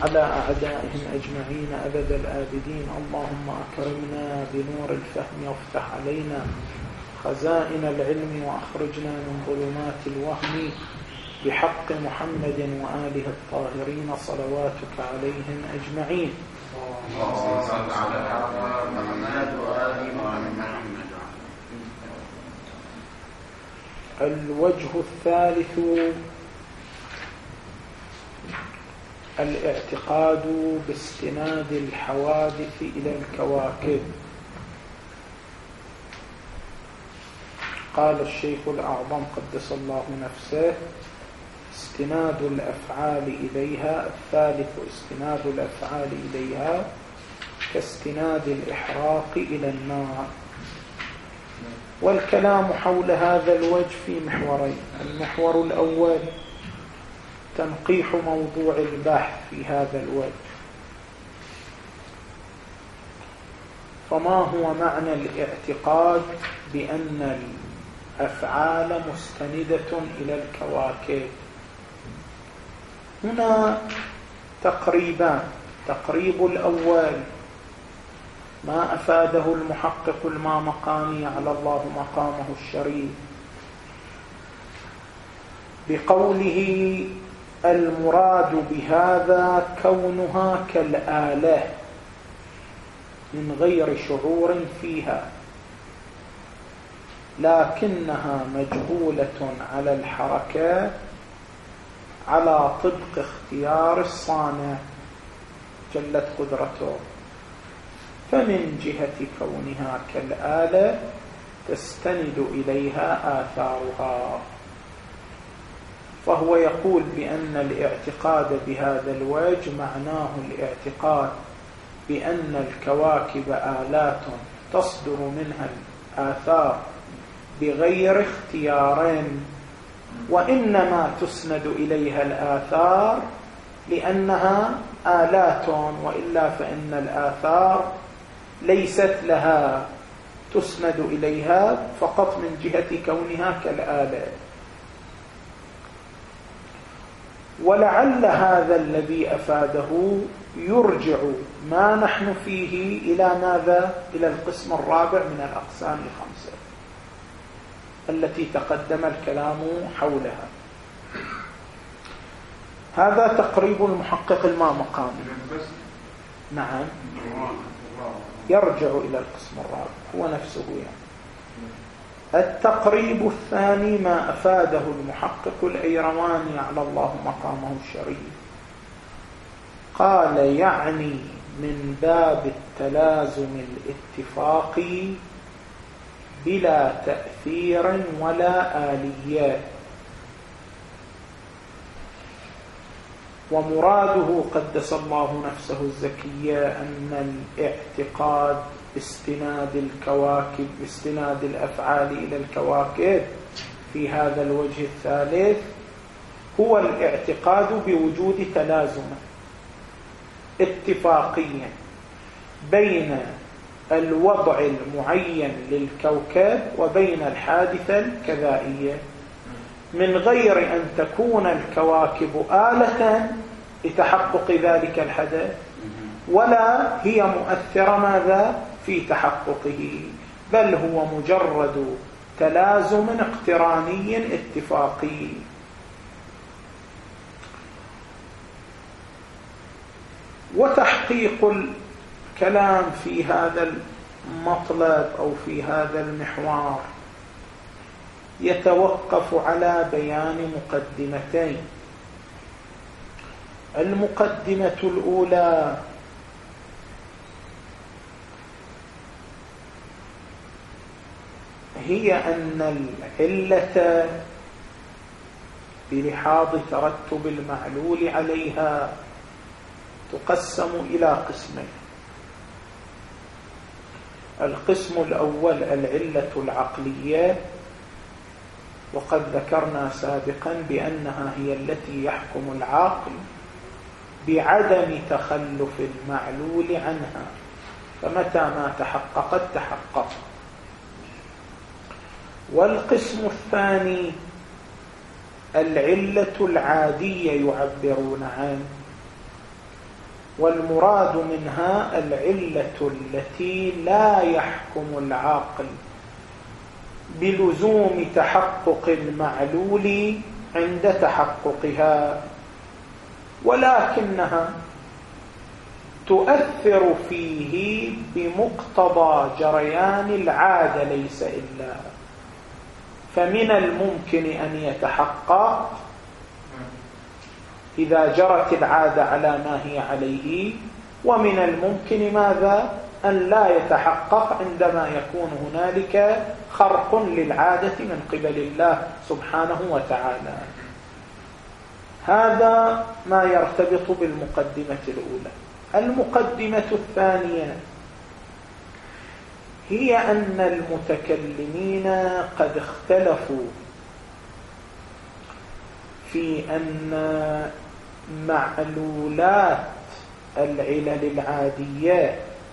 وعلى أعدائهم أجمعين أبد الآبدين. اللهم أكرمنا بنور الفهم وافتح علينا خزائن العلم وأخرجنا من ظلمات الوهم بحق محمد وآله الطاهرين صلواتك عليهم أجمعين. اللهم صل على محمد وآل محمد. الوجه الثالث الاعتقاد باستناد الحوادث إلى الكواكب. قال الشيخ الأعظم قدس الله نفسه: استناد الأفعال إليها. الثالث استناد الأفعال إليها كاستناد الإحراق إلى النار. والكلام حول هذا الوجه في محورين. المحور الأول تنقيح موضوع البحث في هذا الوجه، فما هو معنى الاعتقاد بأن الأفعال مستندة إلى الكواكب؟ هنا تقريبان. تقريب الأول ما أفاده المحقق المامقاني على الله مقامه الشريف بقوله: المراد بهذا كونها كالآلة من غير شعور فيها، لكنها مجبولة على الحركة على طبق اختيار الصانع جلت قدرته. فمن جهة كونها كالآلة تستند إليها آثارها. فهو يقول بأن الاعتقاد بهذا الوجه معناه الاعتقاد بأن الكواكب آلات تصدر منها الآثار بغير اختيار، وإنما تسند إليها الآثار لأنها آلات، وإلا فإن الآثار ليست لها، تسند إليها فقط من جهة كونها كالآلة. ولعل هذا الذي أفاده يرجع ما نحن فيه إلى ماذا؟ إلى القسم الرابع من الأقسام الخمسة التي تقدم الكلام حولها. هذا تقريب المحقق المامقاني. نعم، يرجع إلى القسم الرابع، هو نفسه يعني. التقريب الثاني ما أفاده المحقق الأيرواني على الله مقامه الشريف، قال: يعني من باب التلازم الاتفاقي بلا تأثير ولا آليات. ومراده قدس الله نفسه الزكية أن الاعتقاد باستناد الكواكب، باستناد الأفعال إلى الكواكب في هذا الوجه الثالث هو الاعتقاد بوجود تلازم اتفاقيا بين الوضع المعين للكوكب وبين الحادثة الكذائية، من غير أن تكون الكواكب آلة لتحقق ذلك الحدث، ولا هي مؤثرة ماذا في تحققه، بل هو مجرد تلازم اقتراني اتفاقي. وتحقيق الكلام في هذا المطلب أو في هذا المحور يتوقف على بيان مقدمتين. المقدمة الأولى هي أن العلة بلحاظ ترتب المعلول عليها تقسم إلى قسمين. القسم الأول العلة العقلية، وقد ذكرنا سابقا بأنها هي التي يحكم العاقل بعدم تخلف المعلول عنها، فمتى ما تحققت تحقق. والقسم الثاني العلة العادية يعبرون عنه، والمراد منها العلة التي لا يحكم العاقل بلزوم تحقق المعلول عند تحققها، ولكنها تؤثر فيه بمقتضى جريان العادة ليس إلا. فمن الممكن أن يتحقق إذا جرت العادة على ما هي عليه، ومن الممكن ماذا؟ أن لا يتحقق عندما يكون هنالك خرق للعادة من قبل الله سبحانه وتعالى. هذا ما يرتبط بالمقدمة الأولى. المقدمة الثانية هي أن المتكلمين قد اختلفوا في أن معلولات العلل العادية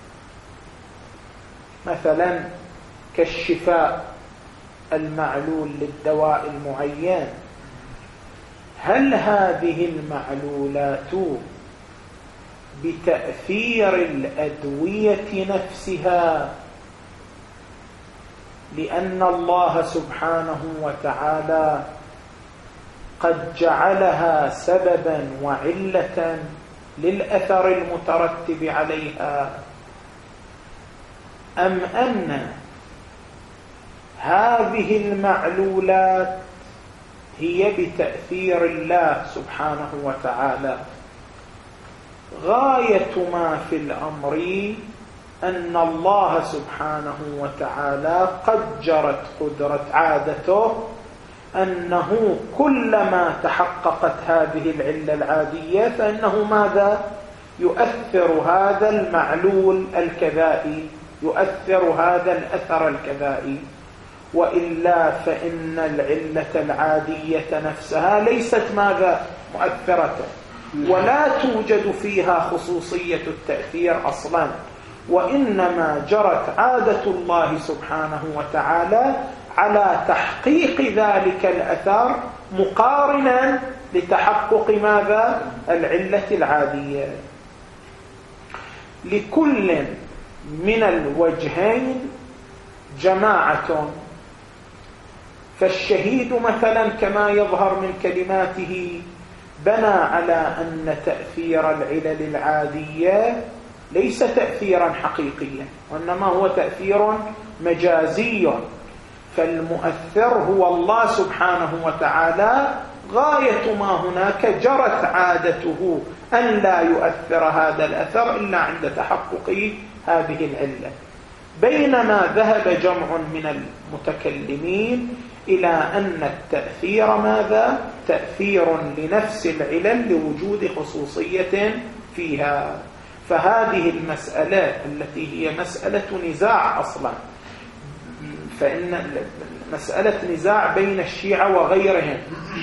مثلا كالشفاء المعلول للدواء المعين، هل هذه المعلولات بتأثير الأدوية نفسها، لأن الله سبحانه وتعالى قد جعلها سببا وعلة للأثر المترتب عليها، أم أن هذه المعلولات هي بتأثير الله سبحانه وتعالى؟ غاية ما في الأمر أن الله سبحانه وتعالى قد جرت قدرة عادته أنه كلما تحققت هذه العلة العادية فإنه ماذا؟ يؤثر هذا المعلول الكذائي، يؤثر هذا الأثر الكذائي، وإلا فإن العلة العادية نفسها ليست ماذا؟ مؤثرة، ولا توجد فيها خصوصية التأثير أصلا، وإنما جرت عادة الله سبحانه وتعالى على تحقيق ذلك الأثر مقارنا لتحقق ماذا؟ العلة العادية. لكل من الوجهين جماعة، فالشهيد مثلا كما يظهر من كلماته بنى على أن تأثير العلل العادية ليس تأثيرا حقيقيا، وإنما هو تأثير مجازي، فالمؤثر هو الله سبحانه وتعالى. غاية ما هناك جرت عادته أن لا يؤثر هذا الأثر إلا عند تحقق هذه العلة، بينما ذهب جمع من المتكلمين إلى أن التأثير ماذا؟ تأثير لنفس العلل لوجود خصوصية فيها. فهذه المسألة التي هي مسألة نزاع أصلا، فإن مسألة نزاع بين الشيعة وغيرهم،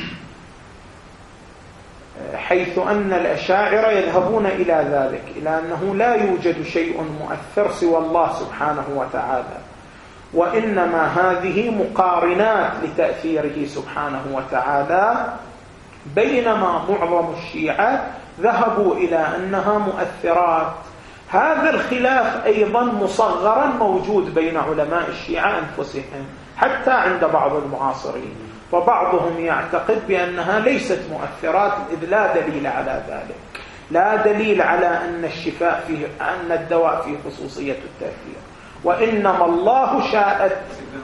حيث أن الأشاعرة يذهبون إلى ذلك، إلى أنه لا يوجد شيء مؤثر سوى الله سبحانه وتعالى، وإنما هذه مقارنات لتأثيره سبحانه وتعالى، بينما معظم الشيعة ذهبوا إلى أنها مؤثرات. هذا الخلاف أيضا مصغرا موجود بين علماء الشيعة أنفسهم حتى عند بعض المعاصرين، وبعضهم يعتقد بأنها ليست مؤثرات إذ لا دليل على ذلك، لا دليل على أن الشفاء فيه، أن الدواء فيه خصوصية التأثير، وإنما الله شاءت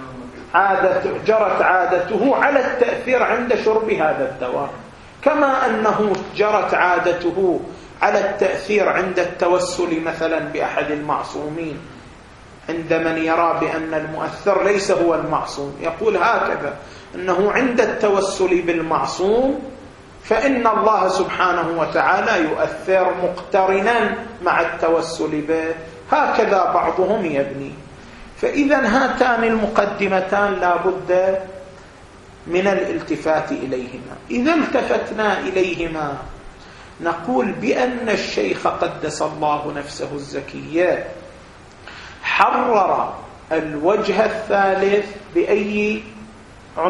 جرت عادته على التأثير عند شرب هذا الدواء، كما أنه جرت عادته على التأثير عند التوسل مثلا بأحد المعصومين، عند من يرى بأن المؤثر ليس هو المعصوم يقول هكذا، أنه عند التوسل بالمعصوم فإن الله سبحانه وتعالى يؤثر مقترنا مع التوسل به، هكذا بعضهم يبني. فإذا هاتان المقدمتان لا بد من الالتفات إليهما. إذا التفتنا إليهما نقول بأن الشيخ قدس الله نفسه الزكية حرر الوجه الثالث بأي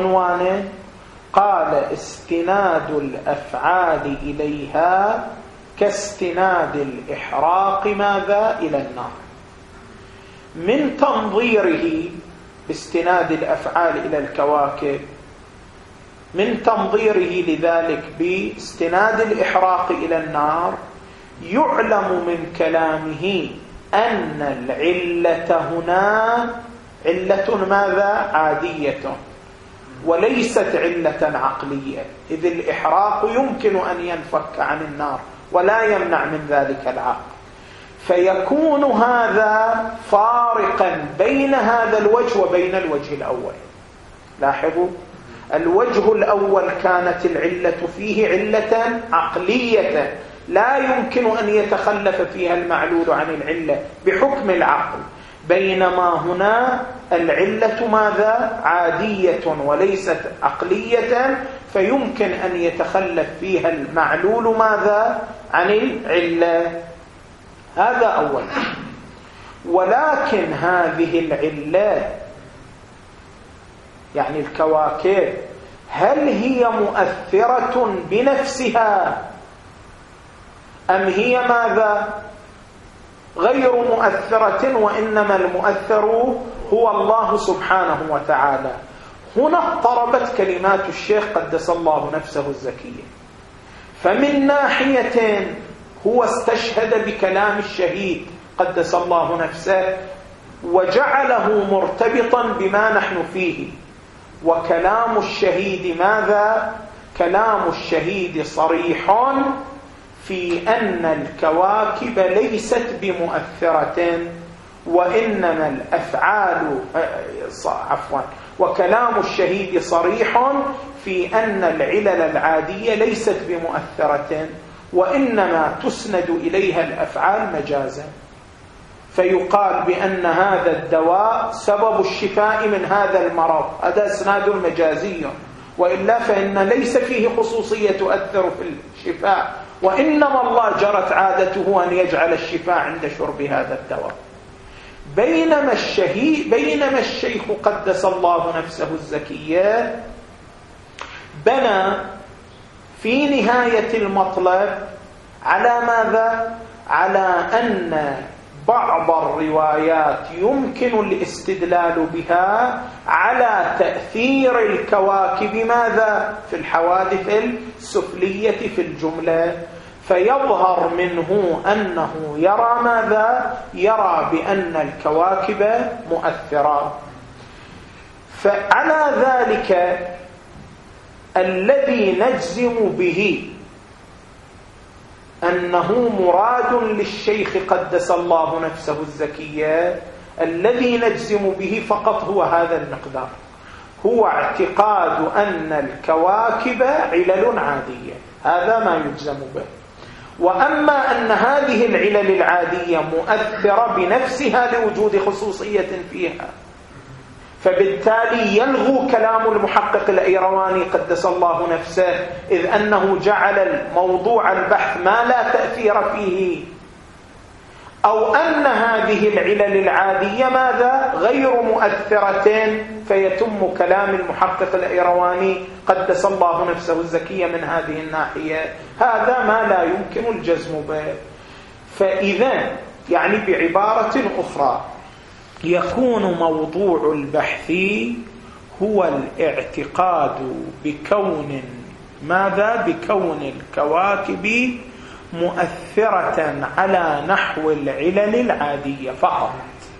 عنوان؟ قال استناد الأفعال إليها كاستناد الإحراق ماذا إلى النار، من تنظيره باستناد الأفعال إلى الكواكب، من تنظيره لذلك باستناد الإحراق إلى النار، يعلم من كلامه أن العلة هنا علة ماذا عادية وليست علة عقلية، إذ الإحراق يمكن أن ينفك عن النار ولا يمنع من ذلك العقل، فيكون هذا فارقا بين هذا الوجه وبين الوجه الأول. لاحظوا، الوجه الأول كانت العلة فيه علة عقلية لا يمكن أن يتخلف فيها المعلول عن العلة بحكم العقل، بينما هنا العلة ماذا عادية وليست عقلية، فيمكن أن يتخلف فيها المعلول ماذا عن العلة. هذا أول. ولكن هذه العلة يعني الكواكب هل هي مؤثرة بنفسها أم هي ماذا غير مؤثرة، وإنما المؤثر هو الله سبحانه وتعالى؟ هنا اضطربت كلمات الشيخ قدس الله نفسه الزكية، فمن ناحية هو استشهد بكلام الشهيد قدس الله نفسه وجعله مرتبطا بما نحن فيه، وكلام الشهيد ماذا؟ كلام الشهيد صريح في أن الكواكب ليست بمؤثرة وإنما الأفعال وكلام الشهيد صريح في أن العلل العادية ليست بمؤثرة وإنما تسند إليها الأفعال مجازا، فيقال بأن هذا الدواء سبب الشفاء من هذا المرض، هذا اسناد مجازي، وإلا فإن ليس فيه خصوصية تؤثر في الشفاء، وإنما الله جرت عادته أن يجعل الشفاء عند شرب هذا الدواء. بينما الشيخ قدس الله نفسه الزكية بنى في نهاية المطلب على ماذا؟ على أن بعض الروايات يمكن الاستدلال بها على تأثير الكواكب ماذا؟ في الحوادث السفلية في الجملة، فيظهر منه أنه يرى ماذا؟ يرى بأن الكواكب مؤثرة. فعلى ذلك الذي نجزم به أنه مراد للشيخ قدس الله نفسه الزكية، الذي نجزم به فقط هو هذا المقدار، هو اعتقاد أن الكواكب علل عادية، هذا ما يجزم به. وأما أن هذه العلل العادية مؤثرة بنفسها لوجود خصوصية فيها، فبالتالي يلغو كلام المحقق الأيرواني قدس الله نفسه، إذ أنه جعل موضوع البحث ما لا تأثير فيه، أو أن هذه العلل العادية ماذا؟ غير مؤثرة، فيتم كلام المحقق الأيرواني قدس الله نفسه الزكية من هذه الناحية. هذا ما لا يمكن الجزم به. فإذا يعني بعبارة أخرى يكون موضوع البحث هو الاعتقاد بكون ماذا؟ بكون الكواكب مؤثرة على نحو العلل العادية فقط،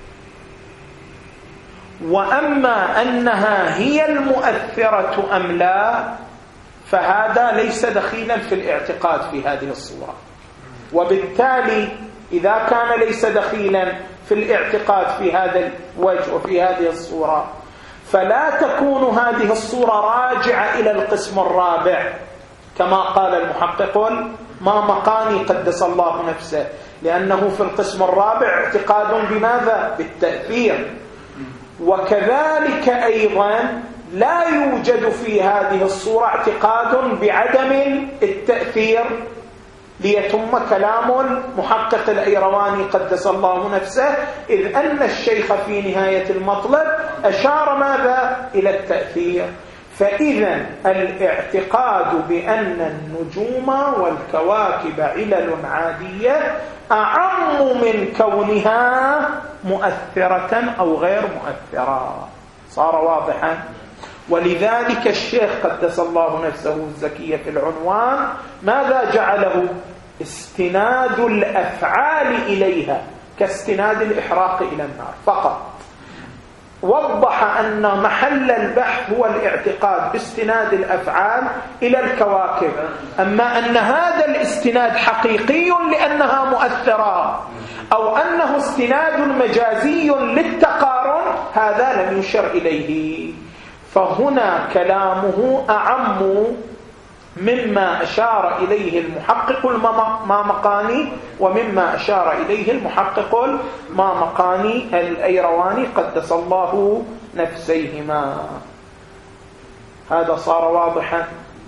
وأما أنها هي المؤثرة أم لا فهذا ليس دخيلا في الاعتقاد في هذه الصورة. وبالتالي إذا كان ليس دخيلا في الاعتقاد في هذا الوجه وفي هذه الصورة، فلا تكون هذه الصورة راجعة إلى القسم الرابع كما قال المحقق ما مقاني قدس الله نفسه، لأنه في القسم الرابع اعتقاد بماذا؟ بالتأثير. وكذلك أيضا لا يوجد في هذه الصورة اعتقاد بعدم التأثير، ليتم كلام المحقق الأيرواني قدس الله نفسه، إذ أن الشيخ في نهاية المطلب أشار ماذا؟ إلى التأثير. فإذا الاعتقاد بأن النجوم والكواكب علل عادية أعم من كونها مؤثرة أو غير مؤثرة. صار واضحا؟ ولذلك الشيخ قدس الله نفسه الزكية في العنوان ماذا جعله؟ استناد الأفعال إليها كاستناد الإحراق إلى النار فقط. وضح أن محل البحث هو الاعتقاد باستناد الأفعال إلى الكواكب، أما أن هذا الاستناد حقيقي لأنها مؤثرة أو أنه استناد مجازي للتقارن هذا لم يشر إليه. فهنا كلامه أعم مما أشار إليه المحقق المامقاني ومما أشار إليه المحقق المامقاني الأيرواني قدس الله نفسيهما. هذا صار واضحا؟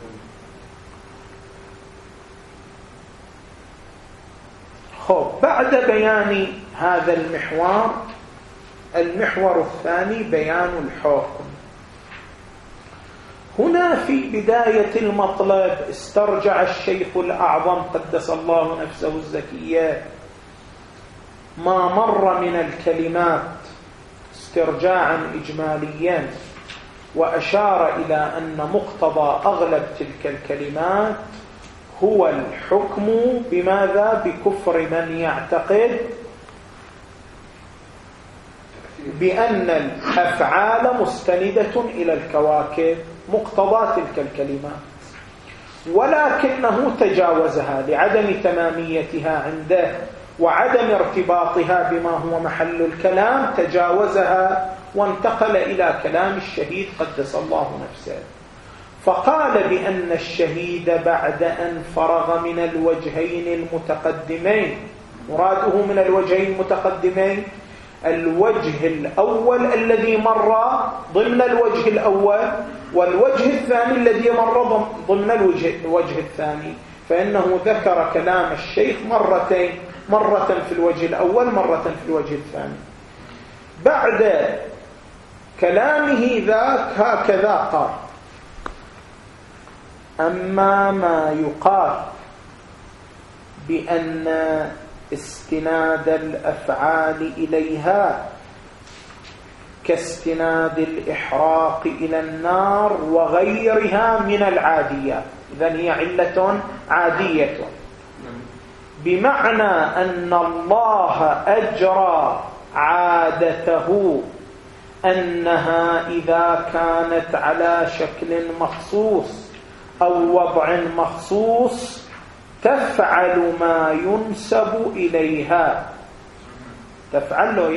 بعد بيان هذا المحور الثاني بيان الحكم. هنا في بداية المطلب استرجع الشيخ الأعظم قدس الله نفسه الزكية ما مر من الكلمات استرجاعا إجماليا، وأشار إلى أن مقتضى أغلب تلك الكلمات هو الحكم بماذا؟ بكفر من يعتقد بأن الأفعال مستندة إلى الكواكب، مقتضى تلك الكلمات، ولكنه تجاوزها لعدم تماميتها عنده وعدم ارتباطها بما هو محل الكلام، تجاوزها وانتقل إلى كلام الشهيد قدس الله نفسه، فقال بأن الشهيد بعد أن فرغ من الوجهين المتقدمين، مراده من الوجهين المتقدمين الوجه الأول الذي مر ضمن الوجه الأول والوجه الثاني الذي مر ضمن الوجه الثاني، فإنه ذكر كلام الشيخ مرتين، مرة في الوجه الأول مرة في الوجه الثاني. بعد كلامه ذاك هكذا قال: أما ما يقال بأن استناد الأفعال إليها كاستناد الإحراق إلى النار وغيرها من العاديات، إذن هي علة عادية، بمعنى أن الله أجرى عادته أنها إذا كانت على شكل مخصوص أو وضع مخصوص تفعل ما ينسب إليها. تفعل له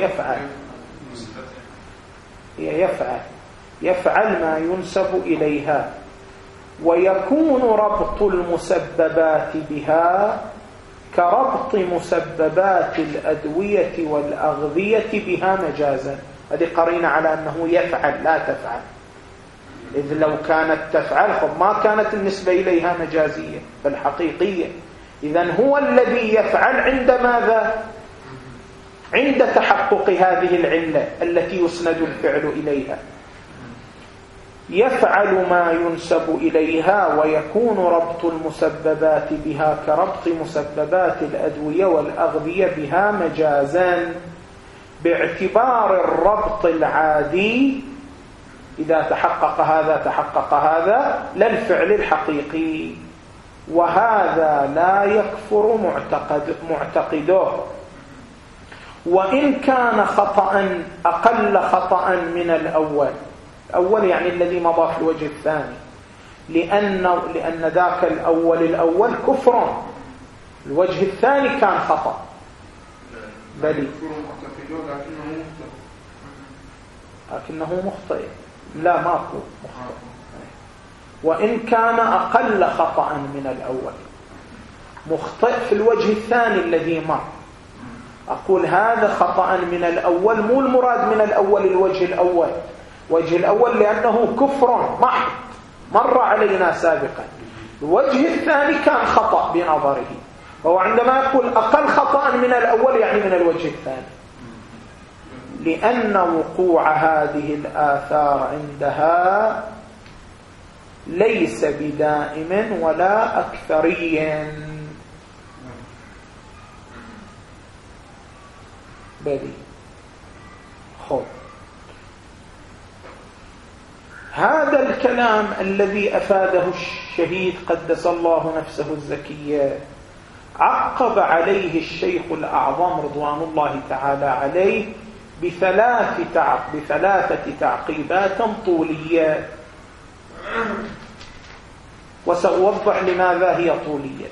يفعل ما ينسب إليها، ويكون ربط المسببات بها كربط مسببات الأدوية والأغذية بها مجازا. هذه قرينة على أنه يفعل لا تفعل، إذ لو كانت تفعل ما كانت النسبة إليها مجازية بل حقيقية. إذن هو الذي يفعل عند ماذا؟ عند تحقق هذه العلة التي يسند الفعل إليها، يفعل ما ينسب إليها، ويكون ربط المسببات بها كربط مسببات الأدوية والأغذية بها مجازا، باعتبار الربط العادي إذا تحقق هذا تحقق هذا لا الفعل الحقيقي، وهذا لا يكفر معتقده، وإن كان خطأ أقل خطأ من الأول يعني الذي مضى في الوجه الثاني، لأن ذاك الأول كفر، الوجه الثاني كان خطأ بلي لكنه مخطئ، لا ماكو مخطئ، وإن كان أقل خطأ من الأول، مخطئ في الوجه الثاني الذي مر. أقول هذا خطأ من الأول، مو المراد من الأول الوجه الأول، وجه الأول لأنه كفر محض مر علينا سابقا، الوجه الثاني كان خطأ بنظره، وهو عندما يقول أقل خطأ من الأول يعني من الوجه الثاني، لأن وقوع هذه الآثار عندها ليس بدائم ولا أكثري. بلي خب هذا الكلام الذي أفاده الشهيد قدس الله نفسه الزكية عقب عليه الشيخ الأعظم رضوان الله تعالى عليه بثلاثة تعقيبات طولية، وسأوضح لماذا هي طولية.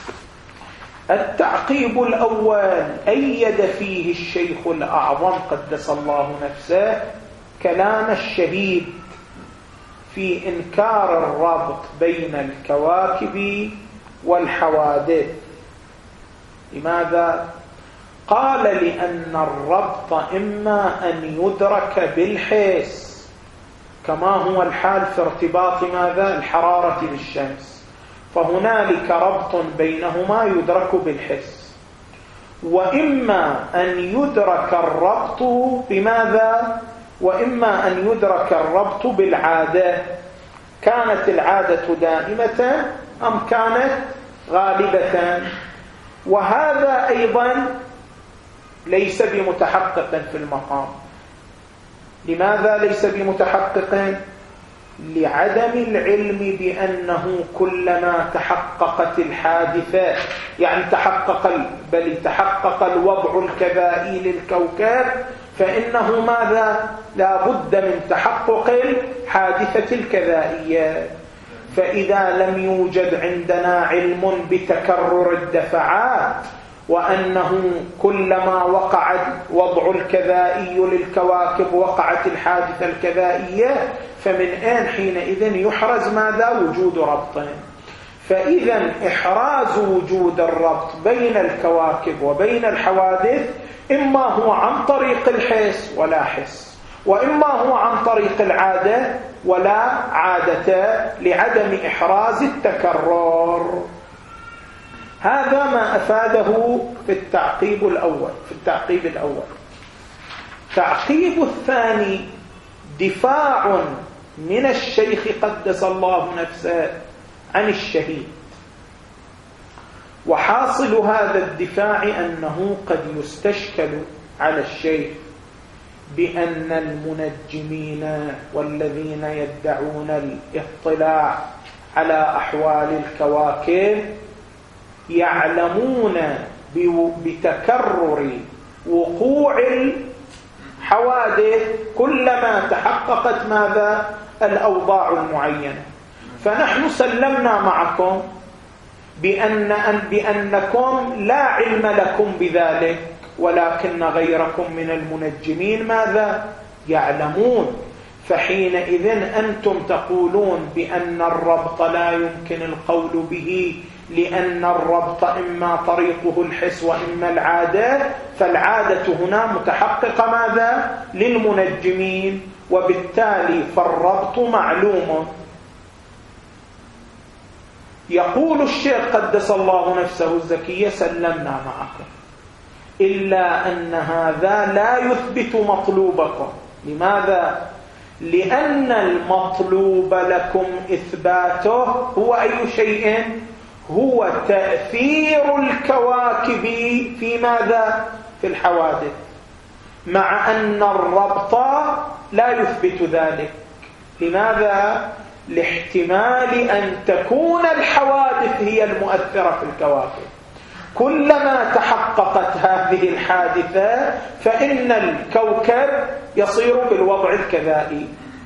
التعقيب الأول أيد فيه الشيخ الأعظم قدس الله نفسه كلام الشهيد في إنكار الربط بين الكواكب والحوادث. لماذا؟ قال لأن الربط إما أن يدرك بالحس كما هو الحال في ارتباط ماذا؟ الحرارة بالشمس، فهنالك ربط بينهما يدرك بالحس، وإما أن يدرك الربط بماذا؟ وإما أن يدرك الربط بالعادة، كانت العادة دائمة أم كانت غالبة، وهذا أيضا ليس بمتحقق في المقام. لماذا ليس بمتحقق؟ لعدم العلم بأنه كلما تحققت الحادثة، يعني تحقق الوضع الكذائي للكوكب، فإنه ماذا؟ لا بد من تحقق الحادثة الكذائية. فإذا لم يوجد عندنا علم بتكرر الدفعات وأنه كلما وقعت وضع الكذائي للكواكب وقعت الحادثة الكذائية، فمن أين حينئذ يحرز ماذا؟ وجود ربط. فإذا إحراز وجود الربط بين الكواكب وبين الحوادث إما هو عن طريق الحس ولا حس، وإما هو عن طريق العادة ولا عادة، لعدم إحراز التكرر. هذا ما أفاده في التعقيب الأول. التعقيب الثاني دفاع من الشيخ قدس الله نفسه عن الشهيد، وحاصل هذا الدفاع أنه قد يستشكل على الشيخ بأن المنجمين والذين يدعون الاطلاع على أحوال الكواكب يعلمون بتكرر وقوع الحوادث كلما تحققت ماذا؟ الأوضاع المعينة. فنحن سلمنا معكم بأنكم لا علم لكم بذلك، ولكن غيركم من المنجمين ماذا؟ يعلمون. فحينئذ أنتم تقولون بأن الربط لا يمكن القول به، لأن الربط إما طريقه الحس وإما العادة، فالعادة هنا متحققة ماذا؟ للمنجمين، وبالتالي فالربط معلوم. يقول الشيخ قدس الله نفسه الزكية سلمنا معكم، إلا أن هذا لا يثبت مطلوبكم. لماذا؟ لأن المطلوب لكم إثباته هو أي شيء؟ هو تأثير الكواكب في ماذا؟ في الحوادث، مع أن الربط لا يثبت ذلك. لماذا؟ لاحتمال أن تكون الحوادث هي المؤثرة في الكواكب. كلما تحققت هذه الحادثة فإن الكوكب يصير بالوضع الكذائي.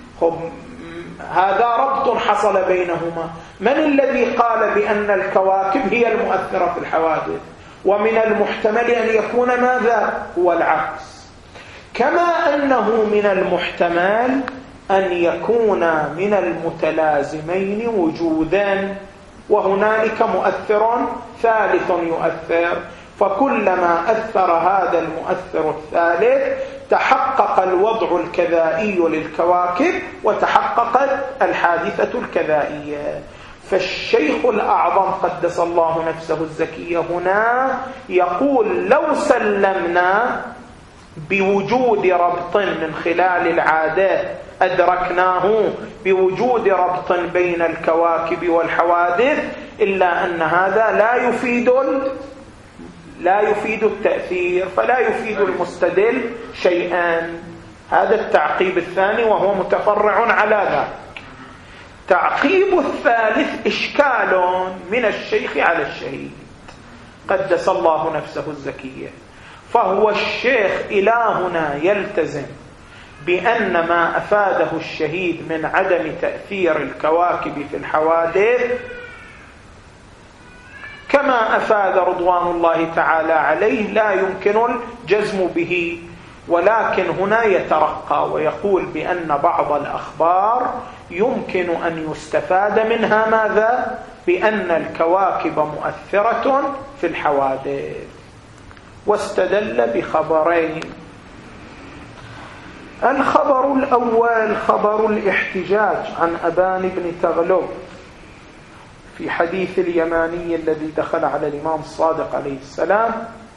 هذا ربط حصل بينهما. من الذي قال بأن الكواكب هي المؤثرة في الحوادث؟ ومن المحتمل أن يكون ماذا؟ هو العكس. كما أنه من المحتمل أن يكون من المتلازمين وجودا، وهنالك مؤثر ثالث يؤثر، فكلما أثر هذا المؤثر الثالث تحقق الوضع الكذائي للكواكب وتحققت الحادثة الكذائية. فالشيخ الأعظم قدس الله نفسه الزكية هنا يقول لو سلمنا بوجود ربط من خلال العادات أدركناه بوجود ربط بين الكواكب والحوادث، إلا أن هذا لا يفيد التأثير، فلا يفيد المستدل شيئا. هذا التعقيب الثاني وهو متفرع على ذلك. تعقيب الثالث إشكال من الشيخ على الشهيد قدس الله نفسه الزكية، فهو الشيخ إلى هنا يلتزم بأن ما أفاده الشهيد من عدم تأثير الكواكب في الحوادث كما أفاد رضوان الله تعالى عليه لا يمكن الجزم به، ولكن هنا يترقى ويقول بأن بعض الأخبار يمكن أن يستفاد منها ماذا؟ بأن الكواكب مؤثرة في الحوادث، واستدل بخبرين. الخبر الأول خبر الاحتجاج عن أبان بن تغلب في حديث اليماني الذي دخل على الإمام الصادق عليه السلام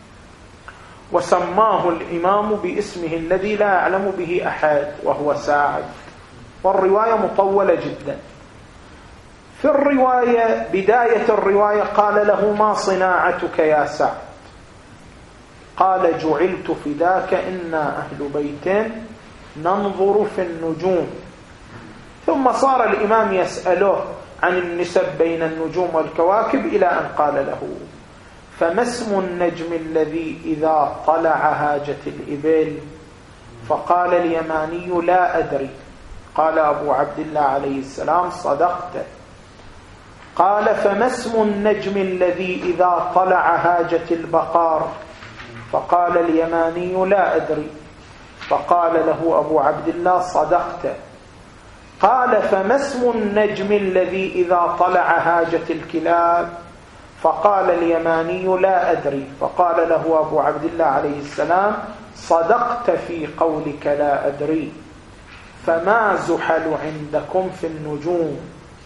وسماه الإمام باسمه الذي لا يعلم به أحد وهو ساعد، والرواية مطولة جدا. في الرواية بداية الرواية قال له: ما صناعتك يا سعد؟ قال: جعلت فداك إنا أهل بيت ننظر في النجوم. ثم صار الإمام يسأله عن النسب بين النجوم والكواكب إلى أن قال له: فما اسم النجم الذي إذا طلع هاجت الإبل؟ فقال اليماني: لا أدري. قال أبو عبد الله عليه السلام: صدقت. قال: فما اسم النجم الذي إذا طلع هاجت البقار؟ فقال اليماني: لا أدري. فقال له أبو عبد الله: صدقت. قال: فما اسم النجم الذي إذا طلع هاجت الكلاب؟ فقال اليماني: لا أدري. فقال له أبو عبد الله عليه السلام: صدقت في قولك لا أدري. فما زحل عندكم في النجوم؟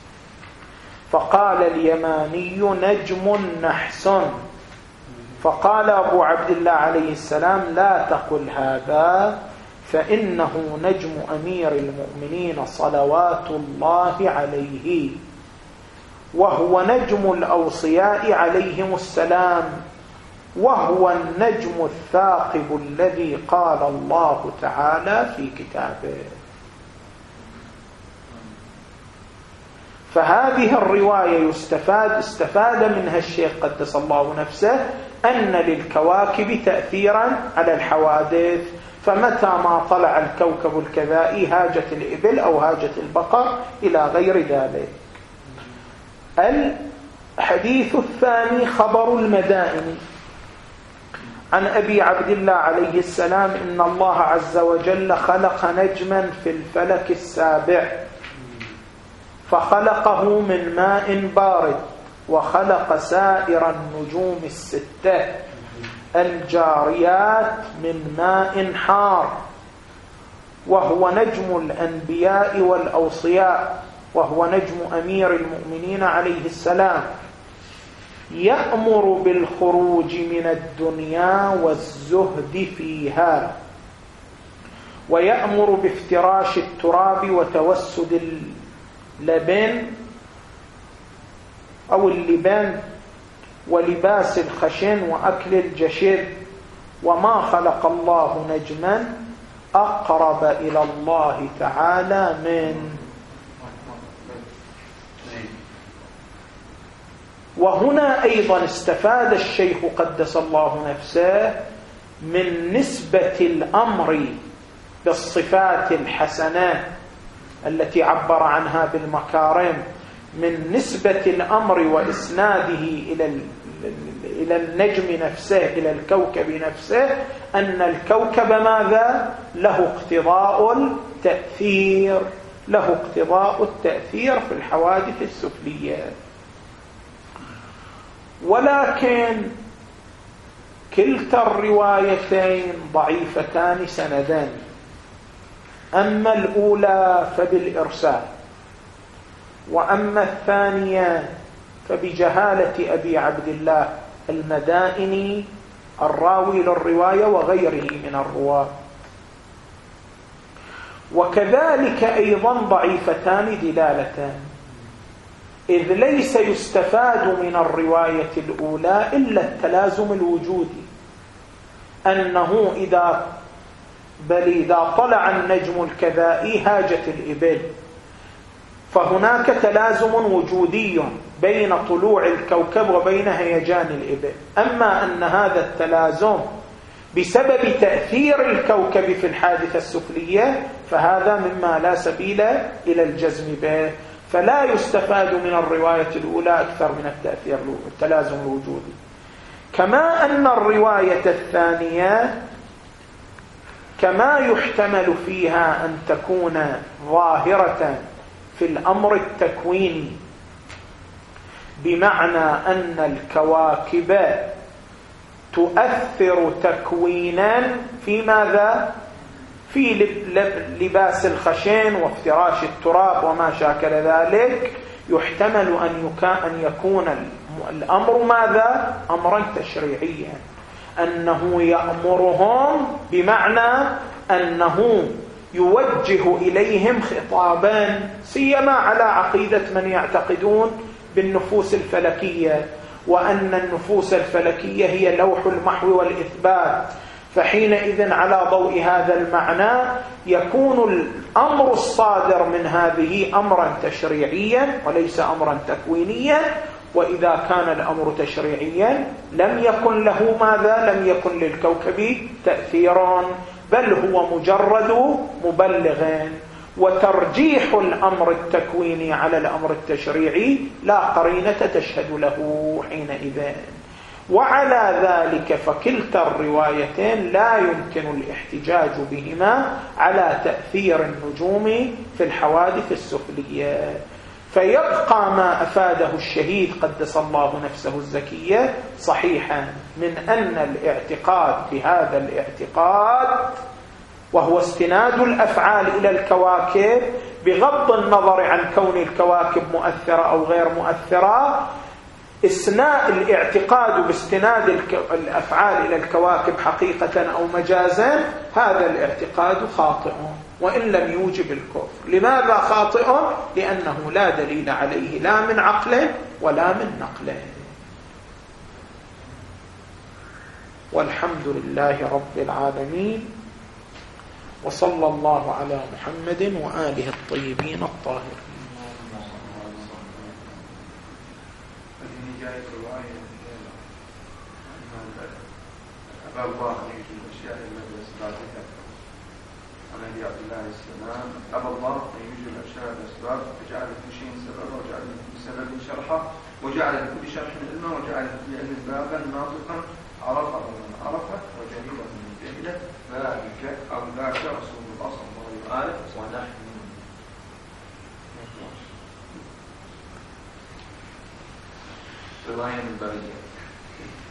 فقال اليماني: نجم نحس. فقال أبو عبد الله عليه السلام: لا تقل هذا، فإنه نجم أمير المؤمنين صلوات الله عليه، وهو نجم الأوصياء عليهم السلام، وهو النجم الثاقب الذي قال الله تعالى في كتابه. فهذه الرواية استفاد منها الشيخ قدس الله نفسه أن للكواكب تأثيرا على الحوادث، فمتى ما طلع الكوكب الكذائي هاجت الإبل أو هاجت البقر إلى غير ذلك. الحديث الثاني خبر المدائن عن أبي عبد الله عليه السلام: إن الله عز وجل خلق نجما في الفلك السابع، فخلقه من ماء بارد، وخلق سائر النجوم الستة الجاريات من ماء حار، وهو نجم الأنبياء والأوصياء، وهو نجم أمير المؤمنين عليه السلام، يأمر بالخروج من الدنيا والزهد فيها، ويأمر بافتراش التراب وتوسد اللبن أو اللبان ولباس الخشن وأكل الجشر، وما خلق الله نجما أقرب إلى الله تعالى من. وهنا أيضا استفاد الشيخ قدس الله نفسه من نسبة الأمر بالصفات الحسنات التي عبر عنها بالمكارم، من نسبة الأمر وإسناده إلى النجم نفسه، إلى الكوكب نفسه، أن الكوكب ماذا؟ له اقتضاء التأثير في الحوادث السفلية. ولكن كلتا الروايتين ضعيفتان سندان، أما الأولى فبالإرسال، وأما الثانية فبجهالة أبي عبد الله المدائني الراوي للرواية وغيره من الرواة. وكذلك أيضا ضعيفتان دلالتان، إذ ليس يستفاد من الرواية الأولى إلا التلازم الوجودي، أنه إذا طلع النجم الكذائي هاجت الإبل، فهناك تلازم وجودي بين طلوع الكوكب وبين هيجان الإبل. أما أن هذا التلازم بسبب تأثير الكوكب في الحادثة السفلية فهذا مما لا سبيل إلى الجزم به، فلا يستفاد من الرواية الأولى أكثر من التلازم الوجودي. كما أن الرواية الثانية كما يحتمل فيها أن تكون ظاهرة في الأمر التكويني، بمعنى أن الكواكب تؤثر تكوينا في ماذا؟ في لباس الخشن وافتراش التراب وما شاكل ذلك، يحتمل أن يكون الأمر ماذا؟ أمرا تشريعيا، أنه يأمرهم بمعنى أنه يوجه إليهم خطابا، سيما على عقيدة من يعتقدون بالنفوس الفلكية، وأن النفوس الفلكية هي لوح المحو والإثبات. فحينئذ على ضوء هذا المعنى يكون الأمر الصادر من هذه أمرا تشريعيا وليس أمرا تكوينيا. وإذا كان الأمر تشريعيا لم يكن له ماذا؟ لم يكن للكوكب تأثير، بل هو مجرد مبلغ. وترجيح الأمر التكويني على الأمر التشريعي لا قرينة تشهد له حينئذ. وعلى ذلك فكلتا الروايتين لا يمكن الاحتجاج بهما على تأثير النجوم في الحوادث السفلية. فيبقى ما أفاده الشهيد قدس الله نفسه الزكية صحيحا من أن الاعتقاد بهذا الاعتقاد، وهو استناد الأفعال إلى الكواكب بغض النظر عن كون الكواكب مؤثرة أو غير مؤثرة، الاعتقاد باستناد الأفعال إلى الكواكب حقيقة أو مجازا، هذا الاعتقاد خاطئ وإن لم يوجب الكفر. لماذا خاطئ؟ لأنه لا دليل عليه لا من عقله ولا من نقله. والحمد لله رب العالمين، وصلى الله على محمد وآله الطيبين الطاهرين. أبا الله أن يوجد الأشياء التي أسبابها عن أبي عبد الله السلام أبا الله أن يوجد الأشياء الأسباب فجعل كل شيء سببا وجعل كل سبب شرحا وجعل كل شرح علما وجعل كل علم بابا ناطقا عرفه من عرفه وجهله من جهله ذلك أو ذاك رسول الله صلى الله عليه وسلم ونحن رواية البرية.